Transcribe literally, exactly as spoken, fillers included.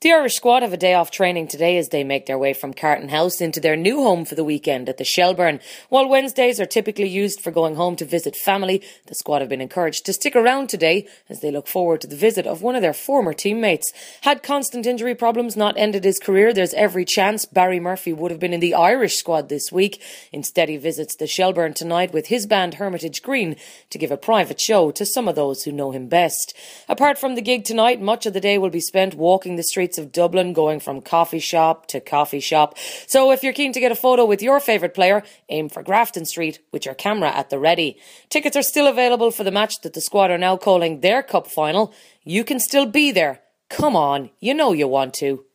The Irish squad have a day off training today as they make their way from Carton House into their new home for the weekend at the Shelbourne. While Wednesdays are typically used for going home to visit family, the squad have been encouraged to stick around today as they look forward to the visit of one of their former teammates. Had constant injury problems not ended his career, there's every chance Barry Murphy would have been in the Irish squad this week. Instead, he visits the Shelbourne tonight with his band Hermitage Green to give a private show to some of those who know him best. Apart from the gig tonight, much of the day will be spent walking the streets of Dublin, going from coffee shop to coffee shop. So if you're keen to get a photo with your favourite player, aim for Grafton Street with your camera at the ready. Tickets are still available for the match that the squad are now calling their cup final. You can still be there. Come on, you know you want to.